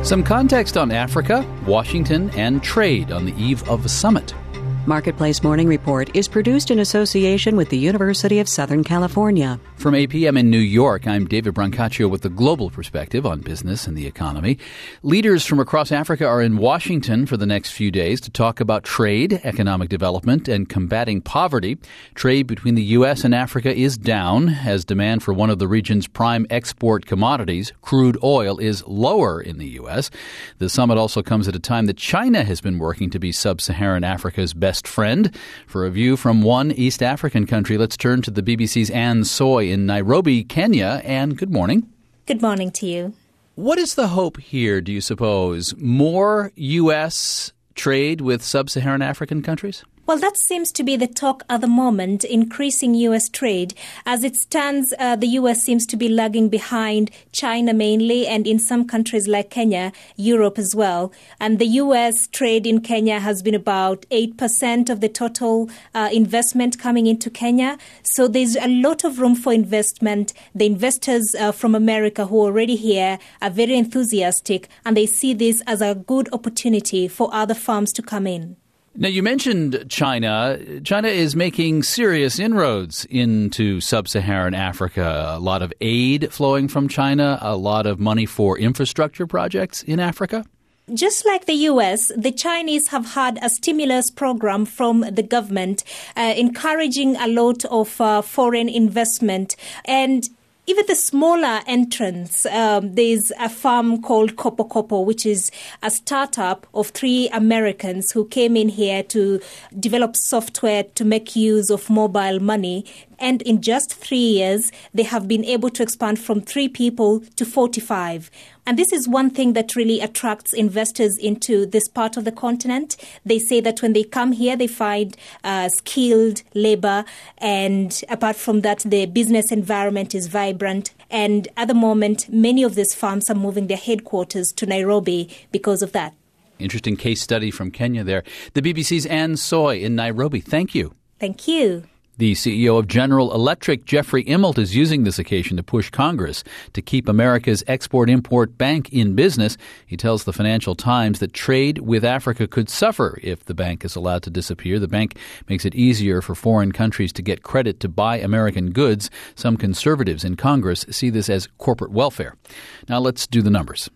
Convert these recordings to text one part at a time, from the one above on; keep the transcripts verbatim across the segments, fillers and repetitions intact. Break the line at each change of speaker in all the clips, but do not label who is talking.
Some context on Africa, Washington, and trade on the eve of a summit.
Marketplace Morning Report is produced in association with the University of Southern California.
From A P M in New York, I'm David Brancaccio with the global perspective on business and the economy. Leaders from across Africa are in Washington for the next few days to talk about trade, economic development, and combating poverty. Trade between the U S and Africa is down as demand for one of the region's prime export commodities, crude oil, is lower in the U S. The summit also comes at a time that China has been working to be sub-Saharan Africa's best friend. For a view from one East African country, let's turn to the B B C's Anne Soy in Nairobi, Kenya. Anne, good morning.
Good morning to you.
What is the hope here, do you suppose? More U S trade with sub-Saharan African countries?
Well, that seems to be the talk at the moment, increasing U S trade. As it stands, uh, the U S seems to be lagging behind China mainly, and in some countries like Kenya, Europe as well. And the U S trade in Kenya has been about eight percent of the total uh, investment coming into Kenya. So there's a lot of room for investment. The investors uh, from America who are already here are very enthusiastic, and they see this as a good opportunity for other firms to come in.
Now, you mentioned China. China is making serious inroads into sub-Saharan Africa. A lot of aid flowing from China, a lot of money for infrastructure projects in Africa.
Just like the U S, the Chinese have had a stimulus program from the government, uh, encouraging a lot of uh, foreign investment. And even the smaller entrants, um, there's a firm called Kopo Kopo, which is a startup of three Americans who came in here to develop software to make use of mobile money. And in just three years, they have been able to expand from three people to forty-five. And this is one thing that really attracts investors into this part of the continent. They say that when they come here, they find uh, skilled labor. And apart from that, the business environment is vibrant. And at the moment, many of these firms are moving their headquarters to Nairobi because of that.
Interesting case study from Kenya there. The B B C's Anne Soy in Nairobi. Thank you.
Thank you.
The C E O of General Electric, Jeffrey Immelt, is using this occasion to push Congress to keep America's Export-Import Bank in business. He tells the Financial Times that trade with Africa could suffer if the bank is allowed to disappear. The bank makes it easier for foreign countries to get credit to buy American goods. Some conservatives in Congress see this as corporate welfare. Now let's do the numbers.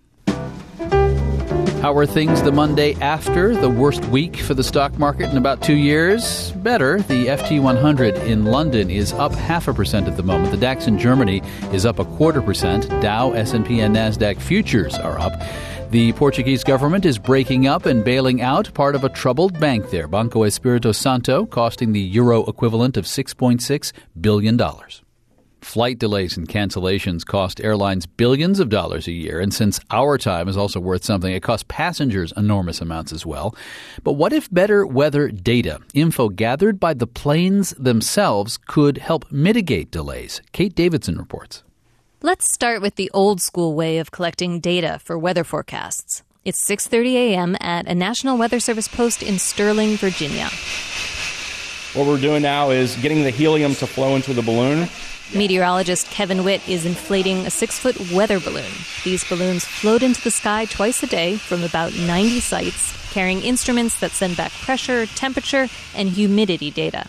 How are things the Monday after the worst week for the stock market in about two years? Better. The F T one hundred in London is up half a percent at the moment. The DAX in Germany is up a quarter percent. Dow, S and P, and NASDAQ futures are up. The Portuguese government is breaking up and bailing out part of a troubled bank there, Banco Espírito Santo, costing the euro equivalent of six point six billion dollars. Flight delays and cancellations cost airlines billions of dollars a year, and since our time is also worth something, it costs passengers enormous amounts as well. But what if better weather data, info gathered by the planes themselves, could help mitigate delays? Kate Davidson reports.
Let's start with the old-school way of collecting data for weather forecasts. It's six thirty a.m. at a National Weather Service post in Sterling, Virginia.
What we're doing now is getting the helium to flow into the balloon.
Meteorologist Kevin Witt is inflating a six-foot weather balloon. These balloons float into the sky twice a day from about ninety sites, carrying instruments that send back pressure, temperature, and humidity data.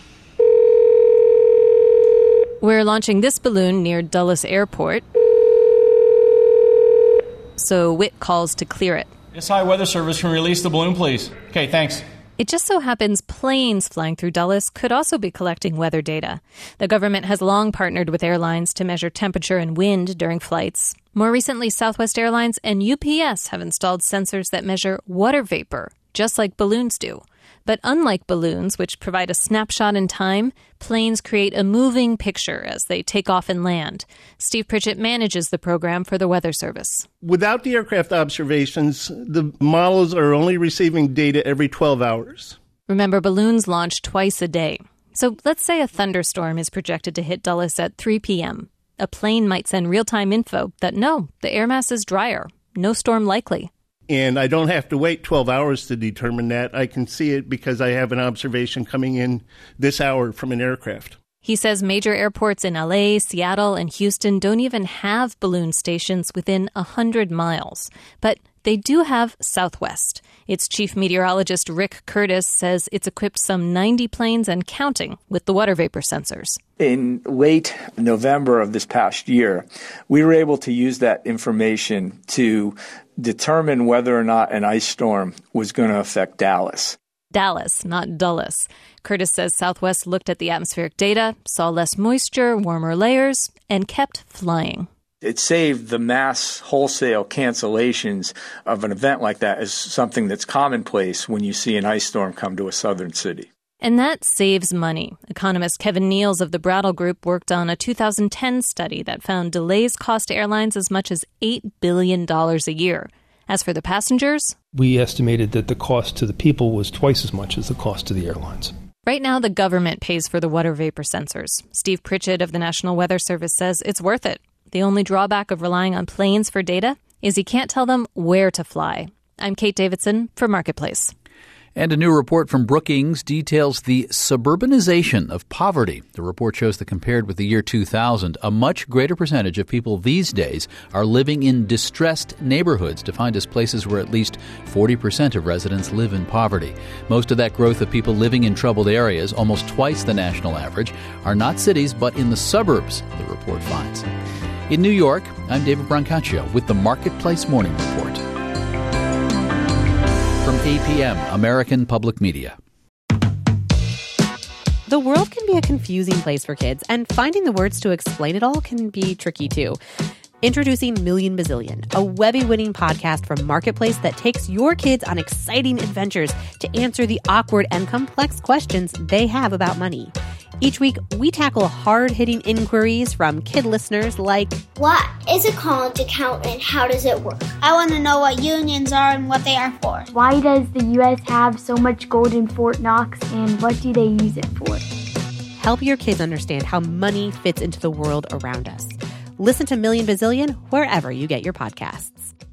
We're launching this balloon near Dulles Airport, so Witt calls to clear it.
S I Weather Service, can release the balloon, please? Okay, thanks.
It just so happens planes flying through Dulles could also be collecting weather data. The government has long partnered with airlines to measure temperature and wind during flights. More recently, Southwest Airlines and U P S have installed sensors that measure water vapor, just like balloons do. But unlike balloons, which provide a snapshot in time, planes create a moving picture as they take off and land. Steve Pritchett manages the program for the Weather Service.
Without the aircraft observations, the models are only receiving data every twelve hours.
Remember, balloons launch twice a day. So let's say a thunderstorm is projected to hit Dulles at three p.m. A plane might send real-time info that, no, the air mass is drier, no storm likely.
And I don't have to wait twelve hours to determine that. I can see it because I have an observation coming in this hour from an aircraft.
He says major airports in L A, Seattle, and Houston don't even have balloon stations within one hundred miles. But they do have Southwest. Its chief meteorologist Rick Curtis says it's equipped some ninety planes and counting with the water vapor sensors.
In late November of this past year, we were able to use that information to determine whether or not an ice storm was going to affect Dallas.
Dallas, not Dulles. Curtis says Southwest looked at the atmospheric data, saw less moisture, warmer layers, and kept flying.
It saved the mass wholesale cancellations of an event like that as something that's commonplace when you see an ice storm come to a southern city.
And that saves money. Economist Kevin Niels of the Brattle Group worked on a two thousand ten study that found delays cost airlines as much as eight billion dollars a year. As for the passengers,
we estimated that the cost to the people was twice as much as the cost to the airlines.
Right now, the government pays for the water vapor sensors. Steve Pritchett of the National Weather Service says it's worth it. The only drawback of relying on planes for data is you can't tell them where to fly. I'm Kate Davidson for Marketplace.
And a new report from Brookings details the suburbanization of poverty. The report shows that compared with the year two thousand, a much greater percentage of people these days are living in distressed neighborhoods, defined as places where at least forty percent of residents live in poverty. Most of that growth of people living in troubled areas, almost twice the national average, are not cities but in the suburbs, the report finds. In New York, I'm David Brancaccio with the Marketplace Morning Report. From A P M, American Public Media.
The world can be a confusing place for kids, and finding the words to explain it all can be tricky too. Introducing Million Bazillion, a Webby-winning podcast from Marketplace that takes your kids on exciting adventures to answer the awkward and complex questions they have about money. Each week, we tackle hard-hitting inquiries from kid listeners like,
what is a college account and how does it work?
I want to know what unions are and what they are for.
Why does the U S have so much gold in Fort Knox and what do they use it for?
Help your kids understand how money fits into the world around us. Listen to Million Bazillion wherever you get your podcasts.